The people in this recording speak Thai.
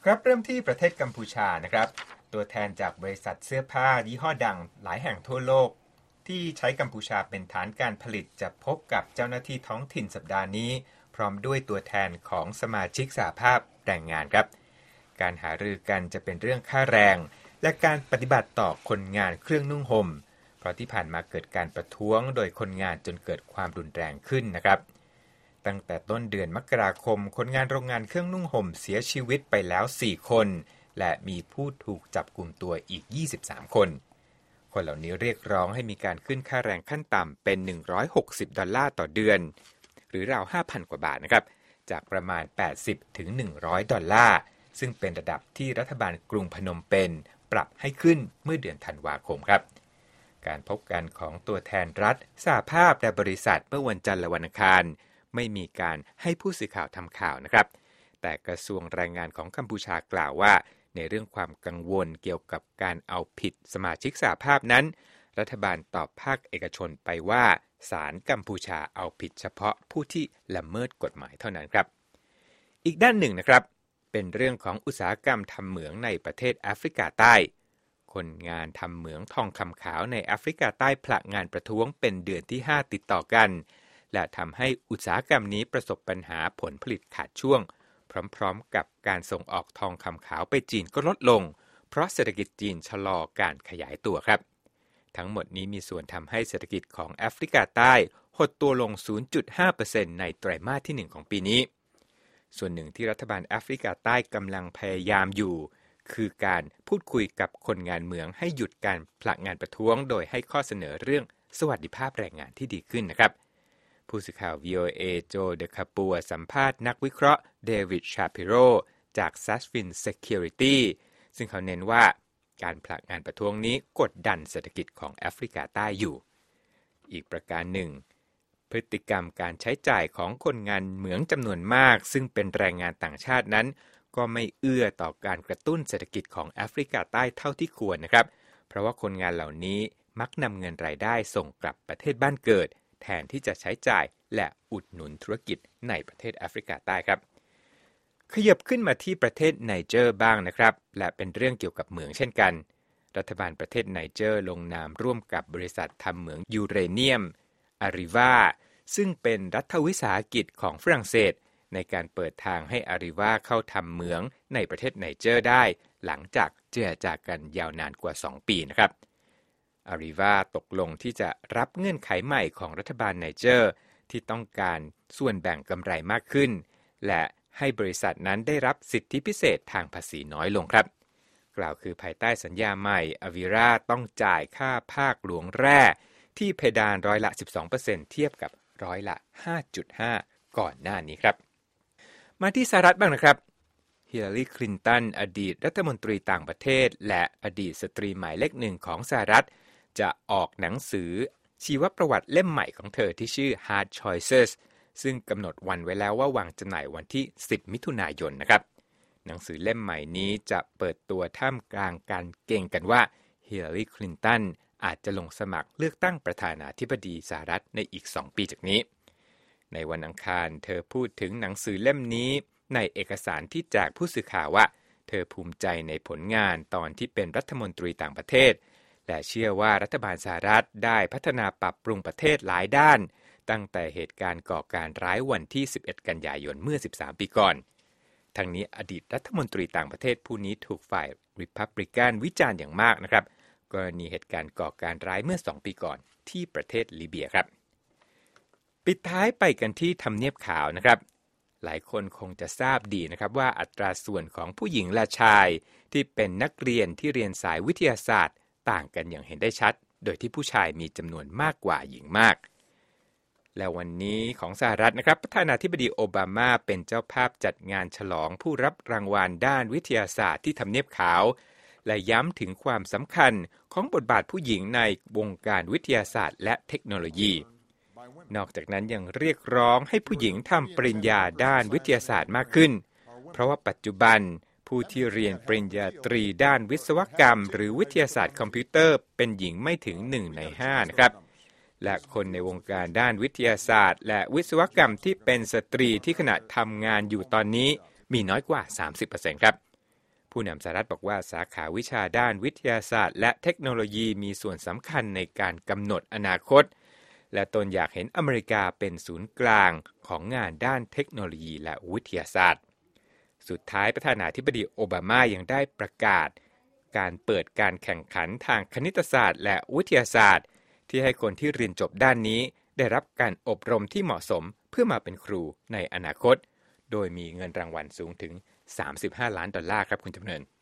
ครับเริ่มที่ประเทศกัมพูชานะครับตัวแทนจากบริษัทเสื้อผ้ายี่ห้อดังหลายแห่งทั่วโลกที่ใช้กัมพูชาเป็นฐานการผลิตจะพบกับเจ้าหน้าที่ท้องถิ่นสัปดาห์นี้พร้อมด้วยตัวแทนของสมาชิกสหภาพแรงงานครับการหารือกันจะเป็นเรื่องค่าแรงและการปฏิบัติต่อคนงานเครื่องนุ่งห่มเพราะที่ผ่านมาเกิดการประท้วงโดยคนงานจนเกิดความรุนแรงขึ้นนะครับตั้งแต่ต้นเดือนมกราคมคนงานโรงงานเครื่องนุ่งห่มเสียชีวิตไปแล้ว4คนและมีผู้ถูกจับกุมตัวอีก23คนคนเหล่านี้เรียกร้องให้มีการขึ้นค่าแรงขั้นต่ำเป็น$160ต่อเดือนหรือราว 5,000 กว่าบาทนะครับจากประมาณ80ถึง$100ซึ่งเป็นระดับที่รัฐบาลกรุงพนมเปญปรับให้ขึ้นเมื่อเดือนธันวาคมครับการพบกันของตัวแทนรัฐสหภาพและบริษัทเมื่อวันจันทร์และวันอังคารไม่มีการให้ผู้สื่อข่าวทำข่าวนะครับแต่กระทรวงแรงงานของกัมพูชากล่าวว่าในเรื่องความกังวลเกี่ยวกับการเอาผิดสมาชิกสหภาพนั้นรัฐบาลตอบภาคเอกชนไปว่าศาลกัมพูชาเอาผิดเฉพาะผู้ที่ละเมิดกฎหมายเท่านั้นครับอีกด้านหนึ่งนะครับเป็นเรื่องของอุตสาหกรรมทำเหมืองในประเทศแอฟริกาใต้คนงานทำเหมืองทองคำขาวในแอฟริกาใต้ผละงานประท้วงเป็นเดือนที่5ติดต่อกันและทำให้อุตสาหกรรมนี้ประสบปัญหาผลผลิตขาดช่วงพร้อมๆกับการส่งออกทองคำขาวไปจีนก็ลดลงเพราะเศรษฐกิจจีนชะลอการขยายตัวครับทั้งหมดนี้มีส่วนทำให้เศรษฐกิจของแอฟริกาใต้หดตัวลง 0.5% ในไตรมาสที่1ของปีนี้ส่วนหนึ่งที่รัฐบาลแอฟริกาใต้กำลังพยายามอยู่คือการพูดคุยกับคนงานเหมืองให้หยุดการผละงานประท้วงโดยให้ข้อเสนอเรื่องสวัสดิภาพแรงงานที่ดีขึ้นนะครับผู้สื่อข่าว VOA โจเดคาปัวสัมภาษณ์นักวิเคราะห์เดวิดชาปิโรจาก Sasfin Security ซึ่งเขาเน้นว่าการผลักงานประท้วงนี้กดดันเศรษฐกิจของแอฟริกาใต้อยู่อีกประการหนึ่งพฤติกรรมการใช้จ่ายของคนงานเหมืองจำนวนมากซึ่งเป็นแรงงานต่างชาตินั้นก็ไม่เอื้อต่อการกระตุ้นเศรษฐกิจของแอฟริกาใต้เท่าที่ควรนะครับเพราะว่าคนงานเหล่านี้มักนำเงินรายได้ส่งกลับประเทศบ้านเกิดแทนที่จะใช้จ่ายและอุดหนุนธุรกิจในประเทศแอฟริกาใต้ครับขยับขึ้นมาที่ประเทศไนเจอร์บ้างนะครับและเป็นเรื่องเกี่ยวกับเหมืองเช่นกันรัฐบาลประเทศไนเจอร์ลงนามร่วมกับบริษัททำเหมืองยูเรเนียมอาริวาซึ่งเป็นรัฐวิสาหกิจของฝรั่งเศสในการเปิดทางให้อาริวาเข้าทำเหมืองในประเทศไนเจอร์ได้หลังจากเจรจากันยาวนานกว่า2ปีนะครับอาริวาตกลงที่จะรับเงื่อนไขใหม่ของรัฐบาลไนเจอร์ที่ต้องการส่วนแบ่งกำไรมากขึ้นและให้บริษัทนั้นได้รับสิทธิพิเศษทางภาษีน้อยลงครับกล่าวคือภายใต้สัญญาใหม่อาริวาต้องจ่ายค่าภาคหลวงแร่ที่เพดานร้อยละ 12% เทียบกับร้อยละ 5.5 ก่อนหน้านี้ครับมาที่สหรัฐบ้างนะครับฮิลลารีคลินตันอดีตรัฐมนตรีต่างประเทศและอดีตสตรีหมายเลขหนึ่งของสหรัฐจะออกหนังสือชีวประวัติเล่มใหม่ของเธอที่ชื่อ Hard Choices ซึ่งกำหนดวันไว้แล้วว่าวางจำหน่ายวันที่10มิถุนายนนะครับหนังสือเล่มใหม่นี้จะเปิดตัวท่ามกลางการเก่งกันว่าฮิลลารีคลินตันอาจจะลงสมัครเลือกตั้งประธานาธิบดีสหรัฐในอีก2ปีจากนี้ในวันอังคารเธอพูดถึงหนังสือเล่มนี้ในเอกสารที่แจกผู้สื่อข่าวว่าเธอภูมิใจในผลงานตอนที่เป็นรัฐมนตรีต่างประเทศและเชื่อว่ารัฐบาลสหรัฐได้พัฒนาปรับปรุงประเทศหลายด้านตั้งแต่เหตุการณ์ก่อการร้ายวันที่11กันยายนเมื่อ13ปีก่อนทั้งนี้อดีตรัฐมนตรีต่างประเทศผู้นี้ถูกฝ่ายริพับลิกันวิจารณ์อย่างมากนะครับกรณีเหตุการณ์ก่อการร้ายเมื่อ2ปีก่อนที่ประเทศลิเบียครับปิดท้ายไปกันที่ทำเนียบขาวนะครับหลายคนคงจะทราบดีนะครับว่าอัตราส่วนของผู้หญิงและชายที่เป็นนักเรียนที่เรียนสายวิทยาศาสตร์ต่างกันอย่างเห็นได้ชัดโดยที่ผู้ชายมีจำนวนมากกว่าหญิงมากและวันนี้ของสหรัฐนะครับประธานาธิบดีโอบามาเป็นเจ้าภาพจัดงานฉลองผู้รับรางวัลด้านวิทยาศาสตร์ที่ทำเนียบขาวและย้ำถึงความสำคัญของบทบาทผู้หญิงในวงการวิทยาศาสตร์และเทคโนโลยีนอกจากนั้นยังเรียกร้องให้ผู้หญิงทำปริญญาด้านวิทยาศาสตร์มากขึ้นเพราะว่าปัจจุบันผู้ที่เรียนปริญญาตรีด้านวิศวกรรมหรือวิทยาศาสตร์คอมพิวเตอร์เป็นหญิงไม่ถึง1ใน5นะครับและคนในวงการด้านวิทยาศาสตร์และวิศวกรรมที่เป็นสตรีที่ขณะทำงานอยู่ตอนนี้มีน้อยกว่า 30% ครับผู้นำสหรัฐบอกว่าสาขาวิชาด้านวิทยาศาสตร์และเทคโนโลยีมีส่วนสำคัญในการกำหนดอนาคตและตนอยากเห็นอเมริกาเป็นศูนย์กลางของงานด้านเทคโนโลยีและวิทยาศาสตร์สุดท้ายประธานาธิบดีโอบามายังได้ประกาศการเปิดการแข่งขันทางคณิตศาสตร์และวิทยาศาสตร์ที่ให้คนที่เรียนจบด้านนี้ได้รับการอบรมที่เหมาะสมเพื่อมาเป็นครูในอนาคตโดยมีเงินรางวัลสูงถึง$35 ล้านครับคุณจำเนิน